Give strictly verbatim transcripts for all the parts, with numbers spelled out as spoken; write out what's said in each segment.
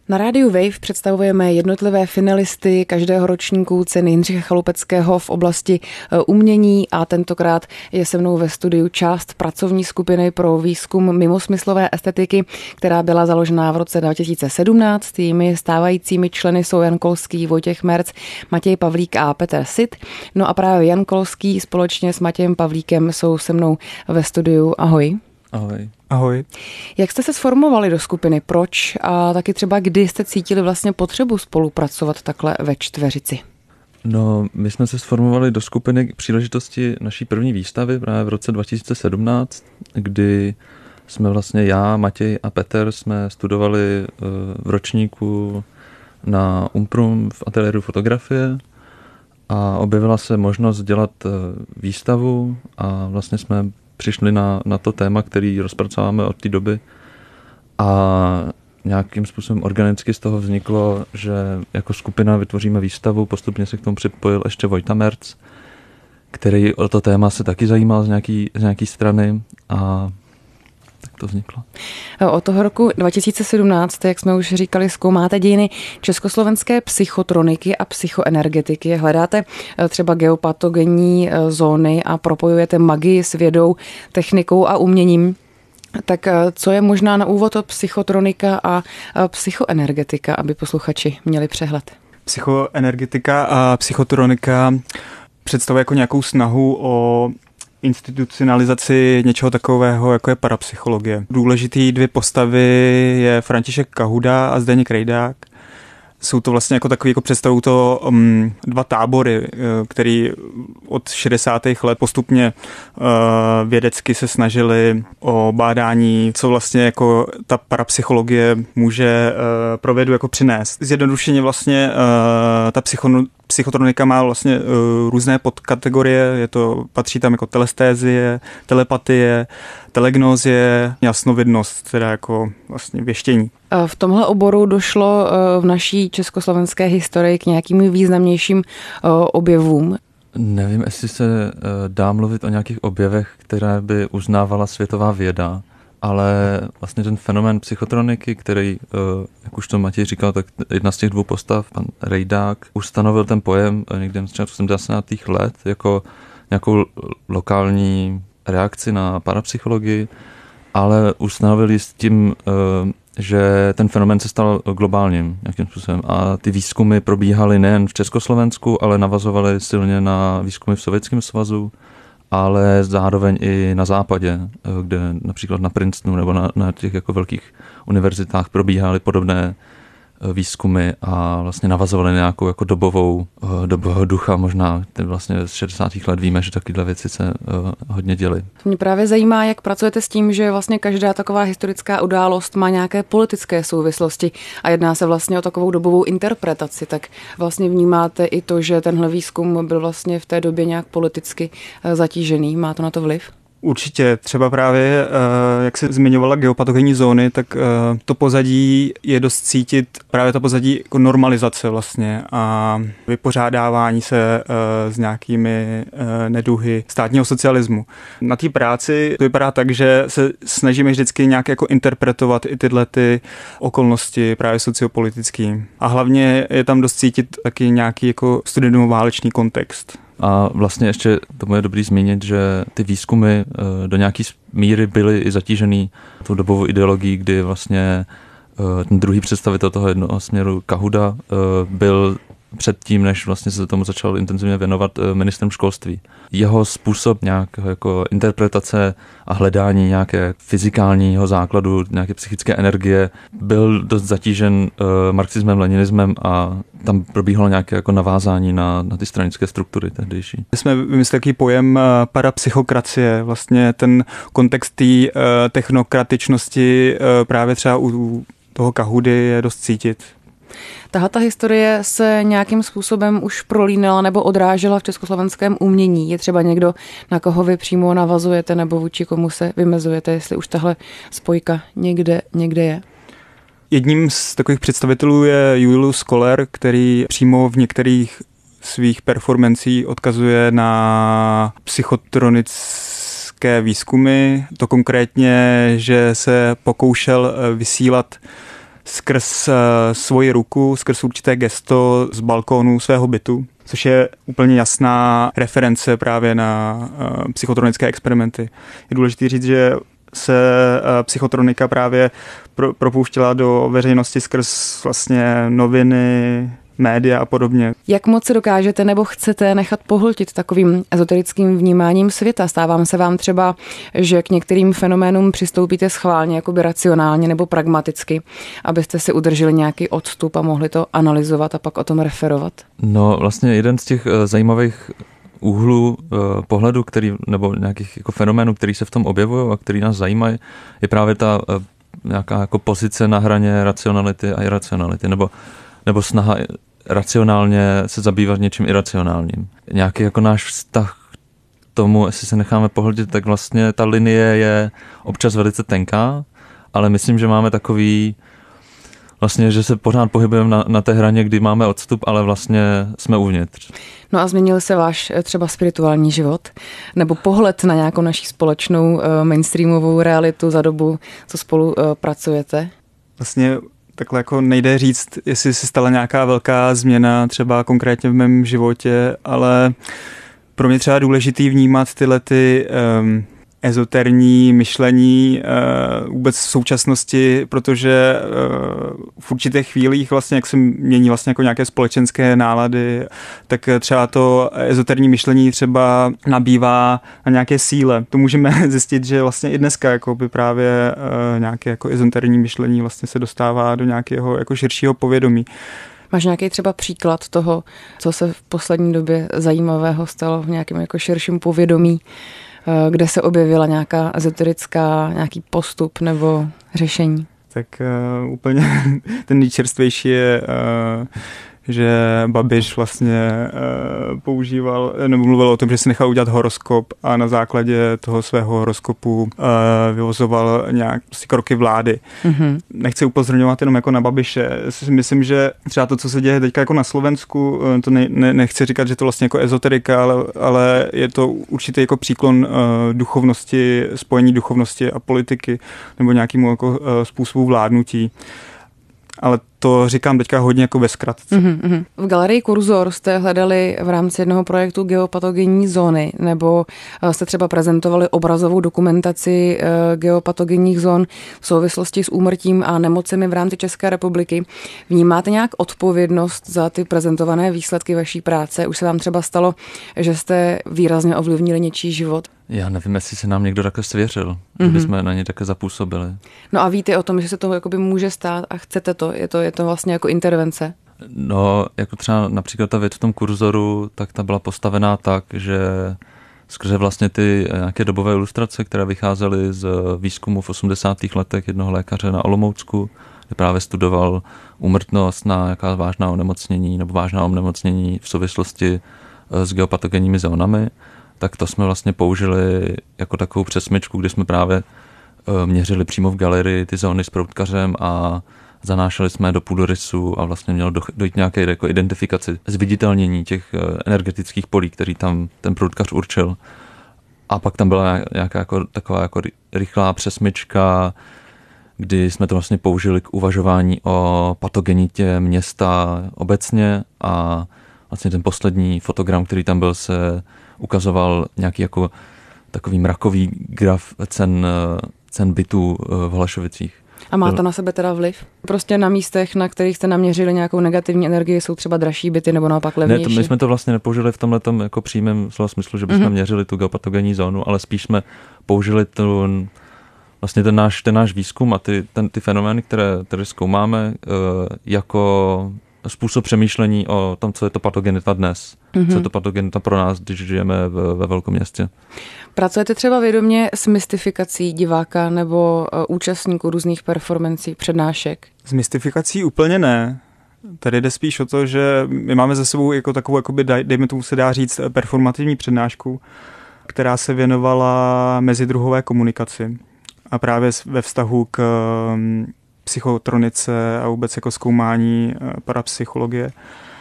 Na rádiu Wave představujeme jednotlivé finalisty každého ročníku ceny Jindřicha Chaloupeckého v oblasti umění a tentokrát je se mnou ve studiu část pracovní skupiny pro výzkum mimosmyslové estetiky, která byla založena v roce dva tisíce sedmnáct. Jejími stávajícími členy jsou Jan Kolský, Vojtěch Merc, Matěj Pavlík a Petr Sit. No a právě Jan Kolský společně s Matějem Pavlíkem jsou se mnou ve studiu. Ahoj. Ahoj. Ahoj. Jak jste se sformovali do skupiny? Proč? A taky třeba kdy jste cítili vlastně potřebu spolupracovat takhle ve čtveřici? No, my jsme se sformovali do skupiny k příležitosti naší první výstavy právě v roce dva tisíce sedmnáct, kdy jsme vlastně já, Matěj a Petr jsme studovali v ročníku na Umprum v ateliéru fotografie a objevila se možnost dělat výstavu a vlastně jsme přišli na, na to téma, který rozpracováme od té doby a nějakým způsobem organicky z toho vzniklo, že jako skupina vytvoříme výstavu, postupně se k tomu připojil ještě Vojta Merc, který o to téma se taky zajímal z nějaký, z nějaký strany a tak to vzniklo. Od toho roku dva tisíce sedmnáct, jak jsme už říkali, zkoumáte dějiny československé psychotroniky a psychoenergetiky. Hledáte třeba geopatogenní zóny a propojujete magii s vědou, technikou a uměním. Tak co je možná na úvod o psychotronika a psychoenergetika, aby posluchači měli přehled? Psychoenergetika a psychotronika představuje jako nějakou snahu o institucionalizaci něčeho takového, jako je parapsychologie. Důležitý dvě postavy je František Kahuda a Zdeněk Rejdák. Jsou to vlastně jako takový, jako představují to um, dva tábory, který od šedesátých let postupně uh, vědecky se snažili o bádání, co vlastně jako ta parapsychologie může uh, pro vědu jako přinést. Zjednodušeně vlastně uh, ta psycho, psychotronika má vlastně uh, různé podkategorie, je to, patří tam jako telestézie, telepatie, telegnózie, jasnovidnost, teda jako vlastně věštění. V tomhle oboru došlo v naší československé historii k nějakým významnějším objevům. Nevím, jestli se dá mluvit o nějakých objevech, které by uznávala světová věda, ale vlastně ten fenomén psychotroniky, který, jak už to Matěj říkal, tak jedna z těch dvou postav, pan Rejdák, ustanovil ten pojem někde z osmdesátých let jako nějakou lokální reakci na parapsychologii, ale ustanovili s tím, že ten fenomén se stal globálním nějakým způsobem a ty výzkumy probíhaly nejen v Československu, ale navazovaly silně na výzkumy v Sovětském svazu, ale zároveň i na západě, kde například na Princetonu nebo na, na těch jako velkých univerzitách probíhaly podobné výzkumy a vlastně navazovaly nějakou jako dobovou, dobového ducha možná. Vlastně z šedesátých let víme, že takovéhle věci se hodně děly. Mě právě zajímá, jak pracujete s tím, že vlastně každá taková historická událost má nějaké politické souvislosti a jedná se vlastně o takovou dobovou interpretaci, tak vlastně vnímáte i to, že tenhle výzkum byl vlastně v té době nějak politicky zatížený. Má to na to vliv? Určitě, třeba právě, jak se zmiňovala geopatogenní zóny, tak to pozadí je dost cítit, právě to pozadí jako normalizace vlastně a vypořádávání se s nějakými neduhy státního socialismu. Na té práci to vypadá tak, že se snažíme vždycky nějak jako interpretovat i tyhle ty okolnosti právě sociopolitický. A hlavně je tam dost cítit taky nějaký jako studentoválečný kontext. A vlastně ještě tomu je dobrý zmínit, že ty výzkumy do nějaký míry byly i zatížený tou dobovou ideologií, kdy vlastně ten druhý představitel toho jednoho směru Kahuda byl předtím, než vlastně se tomu začal intenzivně věnovat ministrem školství. Jeho způsob nějakého jako interpretace a hledání nějaké fyzikálního základu, nějaké psychické energie byl dost zatížen uh, marxismem, leninismem a tam probíhalo nějaké jako navázání na, na ty stranické struktury tehdejší. My jsme vymysleli takový pojem uh, parapsychokracie, vlastně ten kontext té uh, technokratičnosti uh, právě třeba u toho Kahudy je dost cítit. Tahle ta historie se nějakým způsobem už prolínala nebo odrážela v československém umění. Je třeba někdo, na koho vy přímo navazujete nebo vůči komu se vymezujete, jestli už tahle spojka někde, někde je? Jedním z takových představitelů je Julius Koller, který přímo v některých svých performancí odkazuje na psychotronické výzkumy. To konkrétně, že se pokoušel vysílat skrz uh, svoji ruku, skrz určité gesto z balkónu svého bytu, což je úplně jasná reference právě na uh, psychotronické experimenty. Je důležité říct, že se uh, psychotronika právě pro, propouštěla do veřejnosti skrz vlastně noviny, média a podobně. Jak moc se dokážete nebo chcete nechat pohltit takovým ezoterickým vnímáním světa? Stávám se vám třeba, že k některým fenoménům přistoupíte schválně, jakoby racionálně nebo pragmaticky, abyste si udrželi nějaký odstup a mohli to analyzovat a pak o tom referovat? No vlastně jeden z těch zajímavých úhlů pohledu, který, nebo nějakých jako fenoménů, který se v tom objevují a který nás zajímají, je právě ta nějaká jako pozice na hraně racionality a iracionality, nebo, nebo snaha racionálně se zabývat něčím iracionálním. Nějaký jako náš vztah k tomu, jestli se necháme pohltit, tak vlastně ta linie je občas velice tenká, ale myslím, že máme takový, vlastně, že se pořád pohybujeme na, na té hraně, kdy máme odstup, ale vlastně jsme uvnitř. No a změnil se váš třeba spirituální život? Nebo pohled na nějakou naši společnou mainstreamovou realitu za dobu, co spolu pracujete? Vlastně takhle jako nejde říct, jestli se stala nějaká velká změna třeba konkrétně v mém životě, ale pro mě třeba důležitý vnímat tyhle ty um, ezoterní myšlení uh, vůbec v současnosti, protože uh, v určitých chvílích vlastně, jak se mění vlastně jako nějaké společenské nálady, tak třeba to ezoterní myšlení třeba nabývá na nějaké síle. To můžeme zjistit, že vlastně i dneska jako by právě uh, nějaké jako ezoterní myšlení vlastně se dostává do nějakého jako širšího povědomí. Máš nějaký třeba příklad toho, co se v poslední době zajímavého stalo v nějakém jako širším povědomí, kde se objevila nějaká ezoterická, nějaký postup nebo řešení? Tak uh, úplně ten nejčerstvější je, uh, že Babiš vlastně uh, používal, nebo mluvil o tom, že si nechal udělat horoskop a na základě toho svého horoskopu uh, vyvozoval nějak prostě kroky vlády. Mm-hmm. Nechci upozorňovat jenom jako na Babiše. Myslím, že třeba to, co se děje teďka jako na Slovensku, to ne, ne, nechci říkat, že to vlastně jako ezoterika, ale, ale je to určitý jako příklon uh, duchovnosti, spojení duchovnosti a politiky nebo nějakému jako uh, způsobu vládnutí. Ale to říkám teďka hodně jako ve zkratce. Mm-hmm. V galerii Kurzor jste hledali v rámci jednoho projektu geopatogenní zóny, nebo jste třeba prezentovali obrazovou dokumentaci geopatogenních zón v souvislosti s úmrtím a nemocemi v rámci České republiky. Vnímáte nějak odpovědnost za ty prezentované výsledky vaší práce? Už se vám třeba stalo, že jste výrazně ovlivnili něčí život? Já nevím, jestli se nám někdo takhle svěřil, mm-hmm. že bychom na ně také zapůsobili. No a víte o tom, že se to jakoby může stát a chcete to? Je to, je to vlastně jako intervence? No, jako třeba například ta věc v tom Kurzoru, tak ta byla postavená tak, že skrze vlastně ty nějaké dobové ilustrace, které vycházely z výzkumu v osmdesátých letech jednoho lékaře na Olomoucku, kde právě studoval úmrtnost na nějaká vážná onemocnění nebo vážná onemocnění v souvislosti s geopatogenními zónami, tak to jsme vlastně použili jako takovou přesmyčku, kdy jsme právě měřili přímo v galerii ty zóny s proutkařem a zanášeli jsme do půdorysu a vlastně mělo dojít nějaké jako identifikaci, zviditelnění těch energetických polí, který tam ten proutkař určil. A pak tam byla nějaká jako, taková jako rychlá přesmyčka, kdy jsme to vlastně použili k uvažování o patogenitě města obecně a vlastně ten poslední fotogram, který tam byl, se ukazoval nějaký jako takový mrakový graf cen, cen bytů v Holešovicích. A má to na sebe teda vliv? Prostě na místech, na kterých jste naměřili nějakou negativní energii, jsou třeba dražší byty nebo naopak levnější? Ne, to, my jsme to vlastně nepoužili v tomhletom jako přímém slova smyslu, že bychom mm-hmm. měřili tu geopatogenní zónu, ale spíš jsme použili tu, vlastně ten náš, ten náš výzkum a ty, ten, ty fenomény, které, které zkoumáme, jako způsob přemýšlení o tom, co je to patogenita dnes. Mm-hmm. Co je to patogenita pro nás, když žijeme ve, ve velkom městě. Pracujete třeba vědomě s mystifikací diváka nebo účastníků různých performancí, přednášek? S mystifikací úplně ne. Tady jde spíš o to, že my máme za sebou jako takovou, jakoby, dejme tomu se dá říct, performativní přednášku, která se věnovala mezidruhové komunikaci. A právě ve vztahu k psychotronice a vůbec jako zkoumání parapsychologie.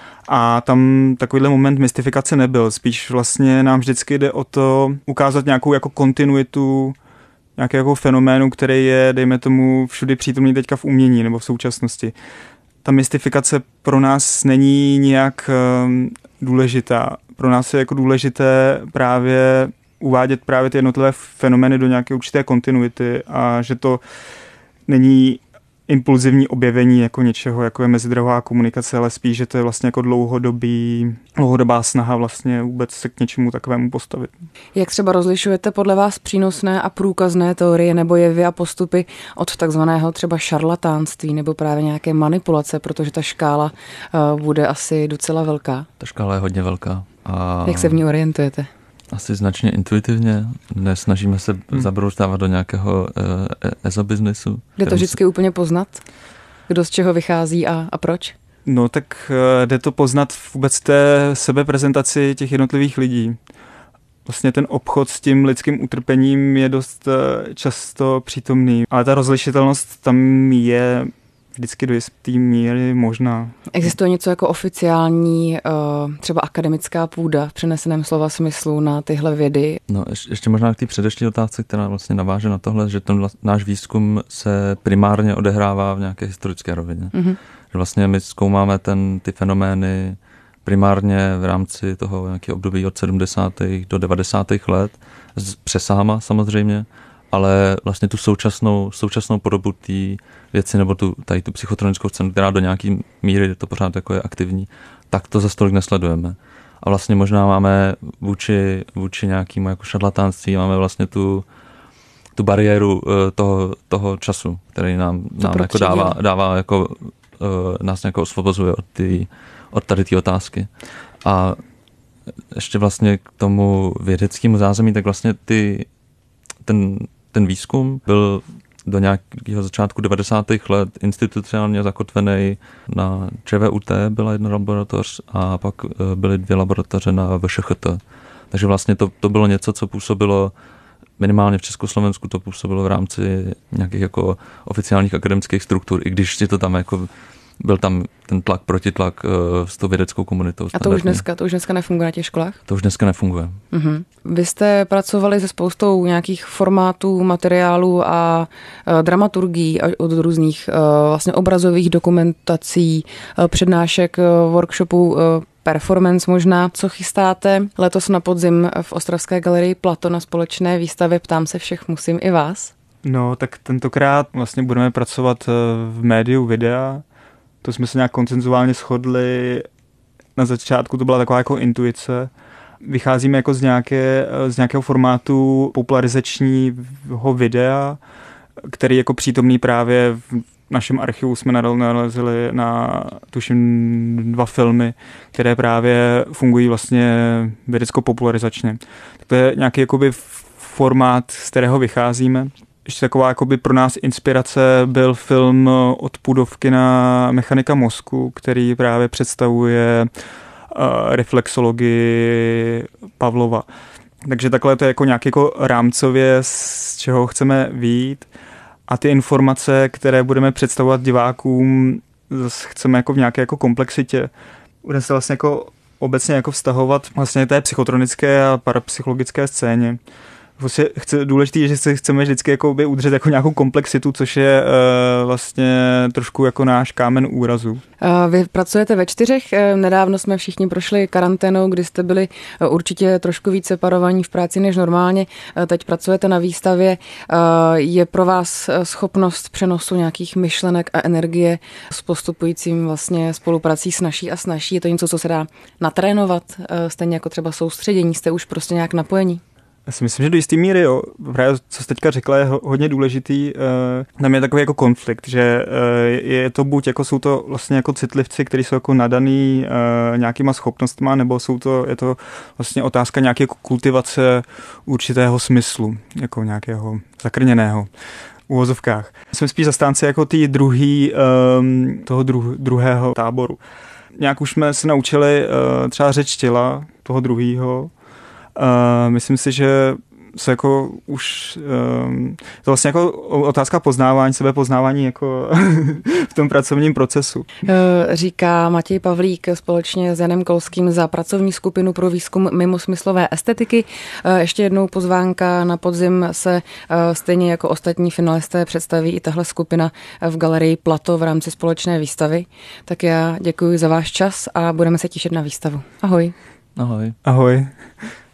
A tam takovýhle moment mystifikace nebyl. Spíš vlastně nám vždycky jde o to ukázat nějakou jako kontinuitu nějakého jako fenoménu, který je, dejme tomu, všudy přítomný teďka v umění nebo v současnosti. Ta mystifikace pro nás není nijak um, důležitá. Pro nás je jako důležité právě uvádět právě ty jednotlivé fenomény do nějaké určité kontinuity a že to není impulzivní objevení jako něčeho, jako je mezidrohová komunikace, ale spíš, že to je vlastně jako dlouhodobý, dlouhodobá snaha vlastně vůbec se k něčemu takovému postavit. Jak třeba rozlišujete podle vás přínosné a průkazné teorie nebo jevy a postupy od takzvaného třeba šarlatánství nebo právě nějaké manipulace, protože ta škála uh, bude asi docela velká? Ta škála je hodně velká. A jak se v ní orientujete? Asi značně intuitivně, nesnažíme se hmm. zabrouštávat do nějakého e- ezobiznesu. Jde to vždycky se... úplně poznat? Kdo z čeho vychází a, a proč? No tak jde to poznat vůbec té sebeprezentaci těch jednotlivých lidí. Vlastně ten obchod s tím lidským utrpením je dost často přítomný, ale ta rozlišitelnost tam je vždycky do jisté míry možná. Existuje něco jako oficiální, třeba akademická půda v přeneseném slova smyslu na tyhle vědy? No ještě možná k té předešlé otázce, která vlastně naváže na tohle, že ten náš výzkum se primárně odehrává v nějaké historické rovině. Mm-hmm. Že vlastně my zkoumáme ten, ty fenomény primárně v rámci toho nějakého období od sedmdesátých do devadesátých let, s přesahama samozřejmě, ale vlastně tu současnou, současnou podobu té věci, nebo tu, tady tu psychotronickou scénu, která do nějaký míry to pořád jako je aktivní, tak to za stolik nesledujeme. A vlastně možná máme vůči, vůči nějakému jako šarlatánství, máme vlastně tu, tu bariéru toho, toho času, který nám, nám jako dává, dává jako, nás jako osvobozuje od, tý, od tady té otázky. A ještě vlastně k tomu vědeckému zázemí, tak vlastně ty, ten, ten výzkum byl do nějakého začátku devadesátých let institucionálně zakotvený na ČVUT, byla jedna laboratoř a pak byly dvě laboratoře na VŠCHT. Takže vlastně to, to bylo něco, co působilo minimálně v Československu, to působilo v rámci nějakých jako oficiálních akademických struktur, i když si to tam jako byl tam ten tlak, protitlak uh, s tou vědeckou komunitou. A to už dneska, to už dneska nefunguje na těch školách? To už dneska nefunguje. Uh-huh. Vy jste pracovali se spoustou nějakých formátů, materiálů a uh, dramaturgií od různých uh, vlastně obrazových dokumentací, uh, přednášek, uh, workshopů, uh, performance možná. Co chystáte letos na podzim v Ostravské galerii Plato na společné výstavě Ptám se všech musím i vás? No, tak tentokrát vlastně budeme pracovat v médiu videa. To jsme se nějak konsenzuálně shodli. Na začátku to byla taková jako intuice. Vycházíme jako z, nějaké, z nějakého formátu popularizačního videa, který jako přítomný právě v našem archivu jsme nalezli na, tuším, dva filmy, které právě fungují vlastně vědecko-popularizačně. Tak to je nějaký jakoby formát, z kterého vycházíme. Ještě taková jakoby pro nás inspirace byl film Od pudovky na mechanika mozku, který právě představuje uh, reflexologii Pavlova. Takže takhle to je jako nějak jako rámcově, z čeho chceme vyjít. A ty informace, které budeme představovat divákům, zase chceme jako v nějaké jako komplexitě. Budeme se vlastně jako obecně jako vztahovat vlastně té psychotronické a parapsychologické scéně. Vlastně chce, důležité je, že se chceme vždycky jako by udržet jako nějakou komplexitu, což je uh, vlastně trošku jako náš kámen úrazu. Vy pracujete ve čtyřech, nedávno jsme všichni prošli karanténou, kdy jste byli určitě trošku víc separovaní v práci než normálně, teď pracujete na výstavě. Je pro vás schopnost přenosu nějakých myšlenek a energie s postupujícím vlastně spoluprací s naší a s naší? Je to něco, co se dá natrénovat, stejně jako třeba soustředění, jste už prostě nějak napojení? Já si myslím, že do jistý míry, jo. Právě co jste teďka řekla, je hodně důležitý. Tam je takový jako konflikt, že je to buď jako jsou to vlastně jako citlivci, kteří jsou jako nadaný nějakýma schopnostma, nebo jsou to, je to vlastně otázka nějaké jako kultivace určitého smyslu, jako nějakého zakrněného v uvozovkách. Jsem spíš zastánce jako tý druhý, toho dru, druhého táboru. Nějak už jsme se naučili třeba řeč těla toho druhýho. Uh, myslím si, že se jako už, um, to vlastně jako otázka poznávání, sebepoznávání jako v tom pracovním procesu. Říká Matěj Pavlík společně s Janem Kolským za pracovní skupinu pro výzkum mimosmyslové estetiky. Ještě jednou pozvánka na podzim se stejně jako ostatní finalisté představí i tahle skupina v galerii Plato v rámci společné výstavy. Tak já děkuji za váš čas a budeme se těšit na výstavu. Ahoj. Ahoj. Ahoj.